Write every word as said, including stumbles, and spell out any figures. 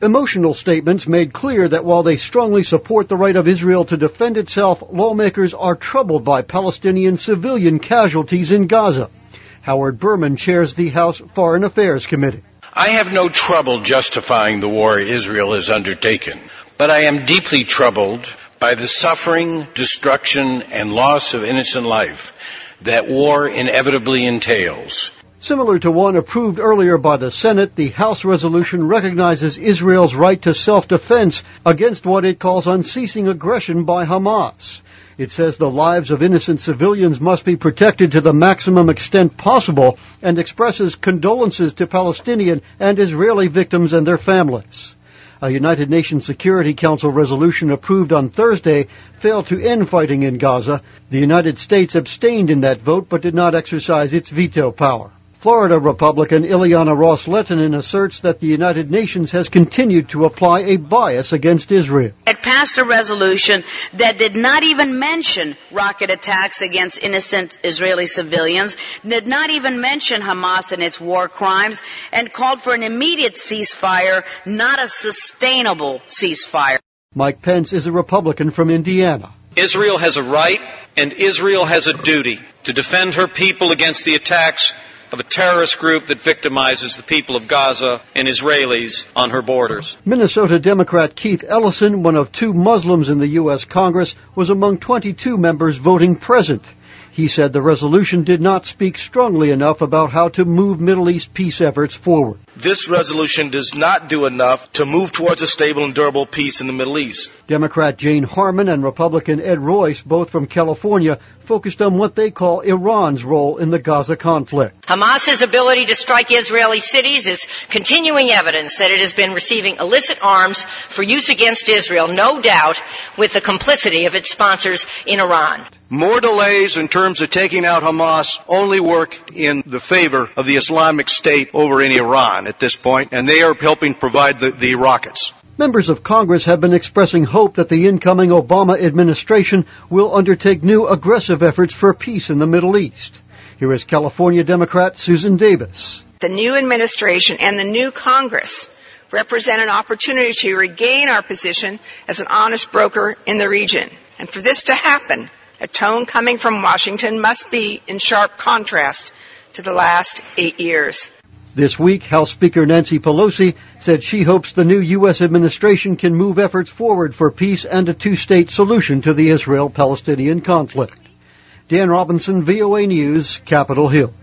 Emotional statements made clear that while they strongly support the right of Israel to defend itself, lawmakers are troubled by Palestinian civilian casualties in Gaza. Howard Berman chairs the House Foreign Affairs Committee. I have no trouble justifying the war Israel has undertaken, but I am deeply troubled by the suffering, destruction, and loss of innocent life that war inevitably entails. Similar to one approved earlier by the Senate, the House resolution recognizes Israel's right to self-defense against what it calls unceasing aggression by Hamas. It says the lives of innocent civilians must be protected to the maximum extent possible and expresses condolences to Palestinian and Israeli victims and their families. A United Nations Security Council resolution approved on Thursday failed to end fighting in Gaza. The United States abstained in that vote but did not exercise its veto power. Florida Republican Ileana Ros-Lehtinen asserts that the United Nations has continued to apply a bias against Israel. It passed a resolution that did not even mention rocket attacks against innocent Israeli civilians, did not even mention Hamas and its war crimes, and called for an immediate ceasefire, not a sustainable ceasefire. Mike Pence is a Republican from Indiana. Israel has a right and Israel has a duty to defend her people against the attacks of a terrorist group that victimizes the people of Gaza and Israelis on her borders. Minnesota Democrat Keith Ellison, one of two Muslims in the U S Congress, was among twenty-two members voting present. He said the resolution did not speak strongly enough about how to move Middle East peace efforts forward. This resolution does not do enough to move towards a stable and durable peace in the Middle East. Democrat Jane Harman and Republican Ed Royce, both from California, focused on what they call Iran's role in the Gaza conflict. Hamas's ability to strike Israeli cities is continuing evidence that it has been receiving illicit arms for use against Israel, no doubt with the complicity of its sponsors in Iran. More delays in terms of taking out Hamas only work in the favor of the Islamic State over in Iran at this point, and they are helping provide the, the rockets. Members of Congress have been expressing hope that the incoming Obama administration will undertake new aggressive efforts for peace in the Middle East. Here is California Democrat Susan Davis. The new administration and the new Congress represent an opportunity to regain our position as an honest broker in the region. And for this to happen, a tone coming from Washington must be in sharp contrast to the last eight years. This week, House Speaker Nancy Pelosi said she hopes the new U S administration can move efforts forward for peace and a two-state solution to the Israel-Palestinian conflict. Dan Robinson, V O A News, Capitol Hill.